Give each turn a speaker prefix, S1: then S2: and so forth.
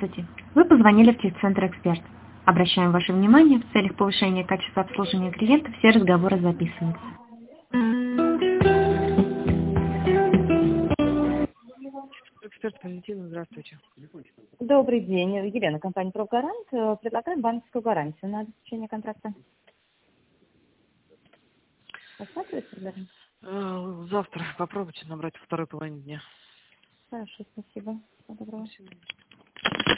S1: Здравствуйте. Вы позвонили в техцентр «Эксперт». Обращаем ваше внимание, в целях повышения качества обслуживания клиентов все разговоры записываются. Эксперт Валентина, здравствуйте.
S2: Добрый день. Елена, компания «Профгарант». Предлагаем банковскую гарантию на обеспечение контракта. Рассматриваете предложение?
S1: Завтра попробуйте набрать во второй половине дня.
S2: Хорошо, спасибо. Всего доброго.
S1: Спасибо.